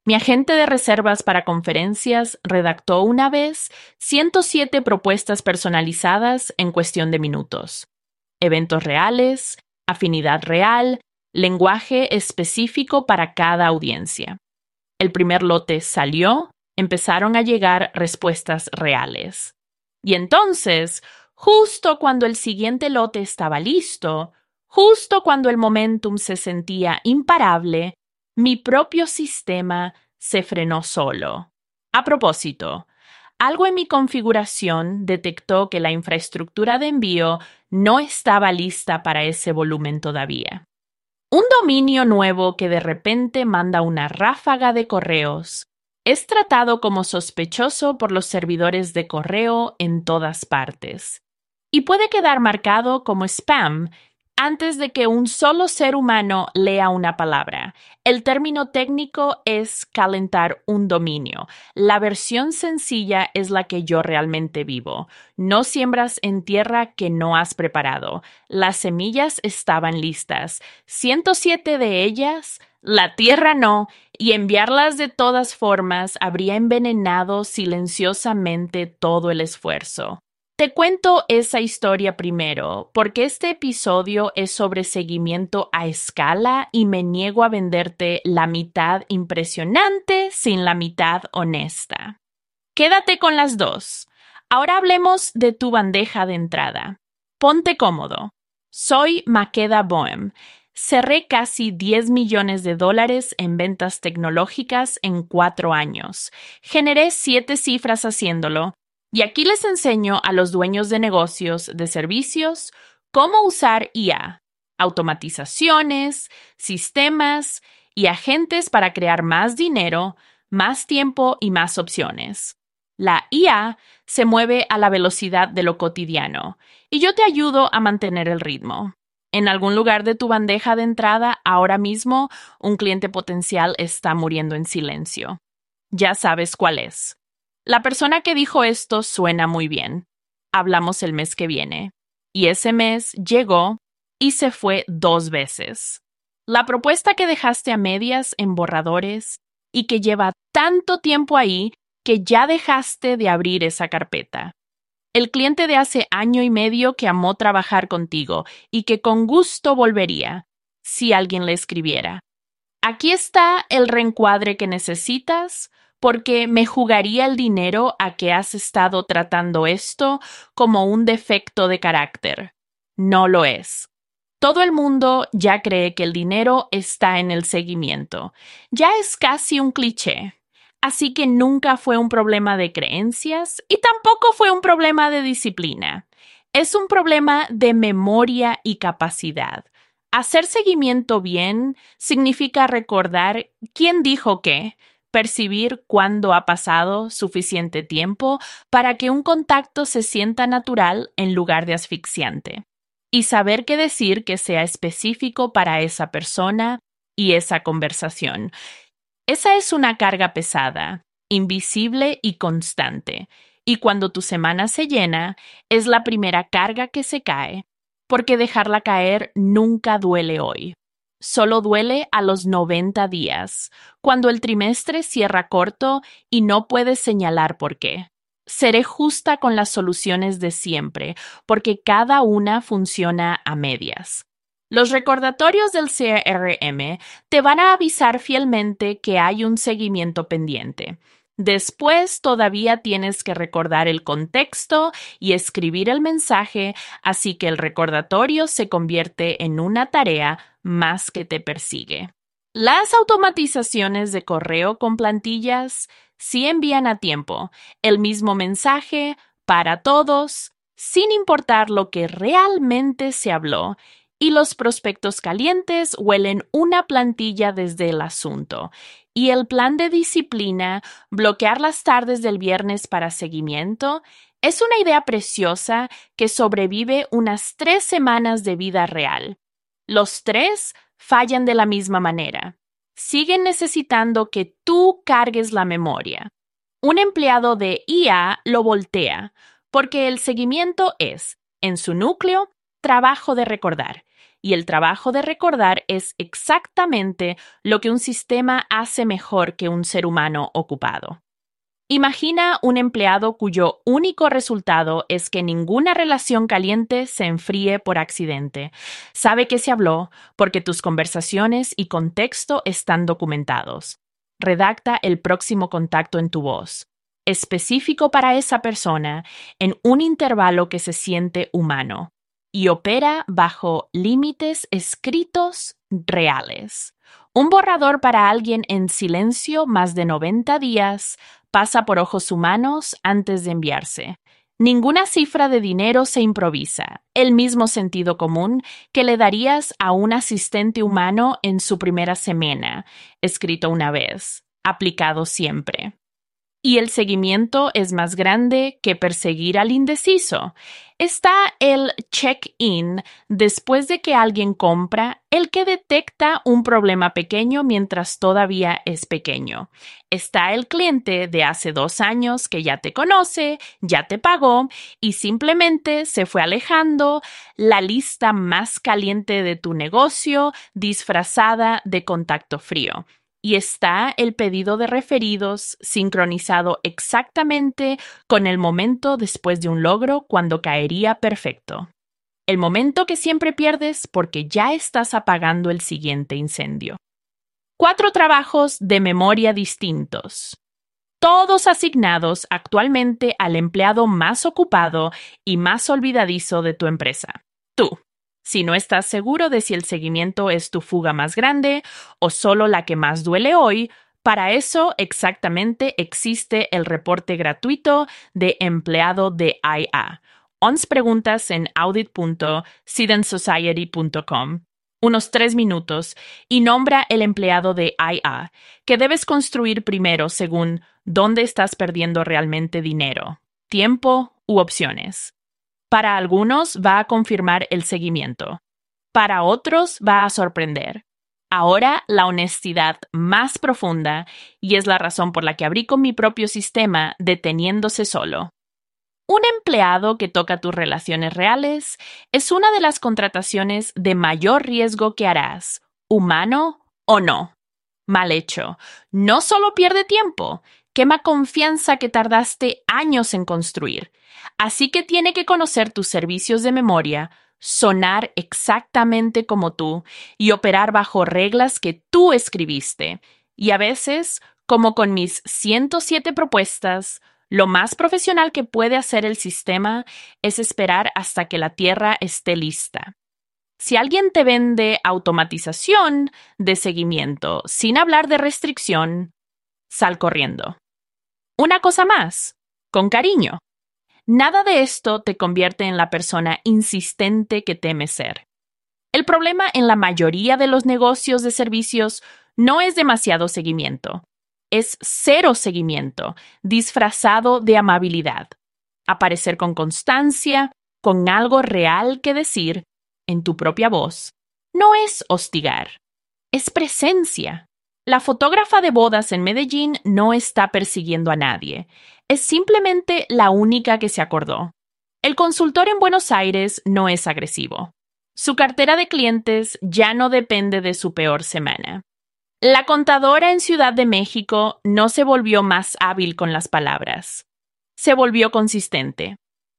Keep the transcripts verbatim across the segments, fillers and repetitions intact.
Mi agente de reservas para conferencias redactó una vez ciento siete propuestas personalizadas en cuestión de minutos. Eventos reales, afinidad real, lenguaje específico para cada audiencia. El primer lote salió, empezaron a llegar respuestas reales. Y entonces, justo cuando el siguiente lote estaba listo, justo cuando el momentum se sentía imparable, mi propio sistema se frenó solo. A propósito, algo en mi configuración detectó que la infraestructura de envío no estaba lista para ese volumen todavía. Un dominio nuevo que de repente manda una ráfaga de correos es tratado como sospechoso por los servidores de correo en todas partes y puede quedar marcado como spam antes de que un solo ser humano lea una palabra. El término técnico es calentar un dominio. La versión sencilla es la que yo realmente vivo. No siembras en tierra que no has preparado. Las semillas estaban listas. ciento siete de ellas, la tierra no, y enviarlas de todas formas habría envenenado silenciosamente todo el esfuerzo. Te cuento esa historia primero, porque este episodio es sobre seguimiento a escala y me niego a venderte la mitad impresionante sin la mitad honesta. Quédate con las dos. Ahora hablemos de tu bandeja de entrada. Ponte cómodo. Soy Makeda Boehm. Cerré casi diez millones de dólares en ventas tecnológicas en cuatro años. Generé siete cifras haciéndolo. Y aquí les enseño a los dueños de negocios de servicios cómo usar I A, automatizaciones, sistemas y agentes para crear más dinero, más tiempo y más opciones. La I A se mueve a la velocidad de lo cotidiano y yo te ayudo a mantener el ritmo. En algún lugar de tu bandeja de entrada, ahora mismo, un cliente potencial está muriendo en silencio. Ya sabes cuál es. La persona que dijo esto suena muy bien. Hablamos el mes que viene. Y ese mes llegó y se fue dos veces. La propuesta que dejaste a medias en borradores y que lleva tanto tiempo ahí que ya dejaste de abrir esa carpeta. El cliente de hace año y medio que amó trabajar contigo y que con gusto volvería si alguien le escribiera. Aquí está el reencuadre que necesitas porque me jugaría el dinero a que has estado tratando esto como un defecto de carácter. No lo es. Todo el mundo ya cree que el dinero está en el seguimiento. Ya es casi un cliché. Así que nunca fue un problema de creencias y tampoco fue un problema de disciplina. Es un problema de memoria y capacidad. Hacer seguimiento bien significa recordar quién dijo qué, percibir cuándo ha pasado suficiente tiempo para que un contacto se sienta natural en lugar de asfixiante, y saber qué decir que sea específico para esa persona y esa conversación. Esa es una carga pesada, invisible y constante, y cuando tu semana se llena, es la primera carga que se cae, porque dejarla caer nunca duele hoy. Solo duele a los noventa días, cuando el trimestre cierra corto y no puedes señalar por qué. Seré justa con las soluciones de siempre, porque cada una funciona a medias. Los recordatorios del C R M te van a avisar fielmente que hay un seguimiento pendiente. Después todavía tienes que recordar el contexto y escribir el mensaje, así que el recordatorio se convierte en una tarea más que te persigue. Las automatizaciones de correo con plantillas sí envían a tiempo el mismo mensaje para todos, sin importar lo que realmente se habló, y los prospectos calientes huelen una plantilla desde el asunto. Y el plan de disciplina, bloquear las tardes del viernes para seguimiento, es una idea preciosa que sobrevive unas tres semanas de vida real. Los tres fallan de la misma manera. Siguen necesitando que tú cargues la memoria. Un empleado de I A lo voltea, porque el seguimiento es, en su núcleo, trabajo de recordar. y el trabajo de recordar es exactamente lo que un sistema hace mejor que un ser humano ocupado. Imagina un empleado cuyo único resultado es que ninguna relación caliente se enfríe por accidente. Sabe que se habló porque tus conversaciones y contexto están documentados. Redacta el próximo contacto en tu voz, específico para esa persona, en un intervalo que se siente humano, y opera bajo límites escritos reales. Un borrador para alguien en silencio más de noventa días pasa por ojos humanos antes de enviarse. Ninguna cifra de dinero se improvisa. El mismo sentido común que le darías a un asistente humano en su primera semana, escrito una vez, aplicado siempre. Y el seguimiento es más grande que perseguir al indeciso. Está el check-in después de que alguien compra, el que detecta un problema pequeño mientras todavía es pequeño. Está el cliente de hace dos años que ya te conoce, ya te pagó y simplemente se fue alejando, la lista más caliente de tu negocio disfrazada de contacto frío. Y está el pedido de referidos sincronizado exactamente con el momento después de un logro cuando caería perfecto. El momento que siempre pierdes porque ya estás apagando el siguiente incendio. Cuatro trabajos de memoria distintos. Todos asignados actualmente al empleado más ocupado y más olvidadizo de tu empresa. Tú. Si no estás seguro de si el seguimiento es tu fuga más grande o solo la que más duele hoy, para eso exactamente existe el reporte gratuito de empleado de I A. once preguntas en audit punto citizen society punto com, unos tres minutos, y nombra el empleado de I A, que debes construir primero según dónde estás perdiendo realmente dinero, tiempo u opciones. Para algunos va a confirmar el seguimiento. Para otros va a sorprender. Ahora la honestidad más profunda, y es la razón por la que abrí con mi propio sistema deteniéndose solo. Un empleado que toca tus relaciones reales es una de las contrataciones de mayor riesgo que harás, humano o no. Mal hecho. No solo pierde tiempo, quema confianza que tardaste años en construir. Así que tiene que conocer tus servicios de memoria, sonar exactamente como tú y operar bajo reglas que tú escribiste. Y a veces, como con mis ciento siete propuestas, lo más profesional que puede hacer el sistema es esperar hasta que la tierra esté lista. Si alguien te vende automatización de seguimiento sin hablar de restricción, sal corriendo. Una cosa más, con cariño. Nada de esto te convierte en la persona insistente que temes ser. El problema en la mayoría de los negocios de servicios no es demasiado seguimiento. Es cero seguimiento, disfrazado de amabilidad. Aparecer con constancia, con algo real que decir, en tu propia voz, no es hostigar, es presencia. La fotógrafa de bodas en Medellín no está persiguiendo a nadie, es simplemente la única que se acordó. El consultor en Buenos Aires no es agresivo. Su cartera de clientes ya no depende de su peor semana. La contadora en Ciudad de México no se volvió más hábil con las palabras. Se volvió consistente.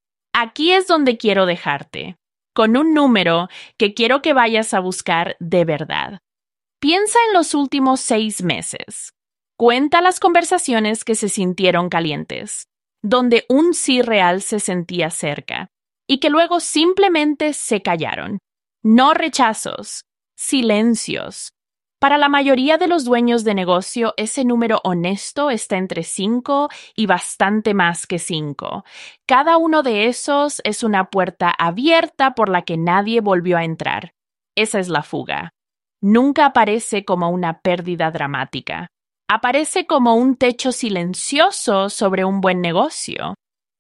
Aquí es donde quiero dejarte, con un número que quiero que vayas a buscar de verdad. Piensa en los últimos seis meses. Cuenta las conversaciones que se sintieron calientes, donde un sí real se sentía cerca, y que luego simplemente se callaron. No rechazos, silencios. Para la mayoría de los dueños de negocio, ese número honesto está entre cinco y bastante más que cinco. Cada uno de esos es una puerta abierta por la que nadie volvió a entrar. Esa es la fuga. Nunca aparece como una pérdida dramática. Aparece como un techo silencioso sobre un buen negocio.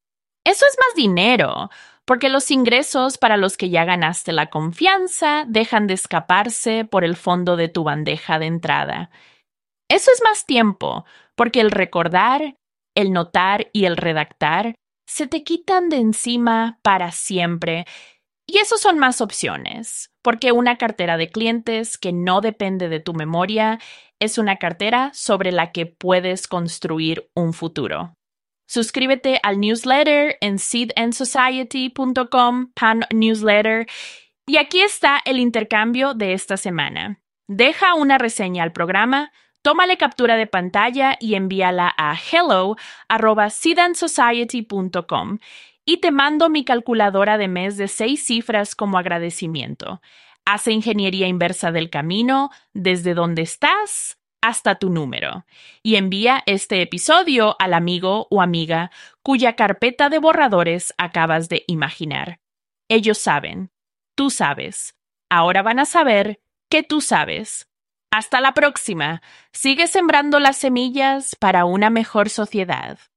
Eso es más dinero, porque los ingresos para los que ya ganaste la confianza dejan de escaparse por el fondo de tu bandeja de entrada. Eso es más tiempo, porque el recordar, el notar y el redactar se te quitan de encima para siempre, Y eso son más opciones, porque una cartera de clientes que no depende de tu memoria es una cartera sobre la que puedes construir un futuro. Suscríbete al newsletter en seed and society punto com, Pan Newsletter. Y aquí está el intercambio de esta semana. Deja una reseña al programa, tómale captura de pantalla y envíala a hello arroba seed and society punto com y te mando mi calculadora de mes de seis cifras como agradecimiento. Hace ingeniería inversa del camino desde donde estás hasta tu número y envía este episodio al amigo o amiga cuya carpeta de borradores acabas de imaginar. Ellos saben. Tú sabes. Ahora van a saber que tú sabes. Hasta la próxima. Sigue sembrando las semillas para una mejor sociedad.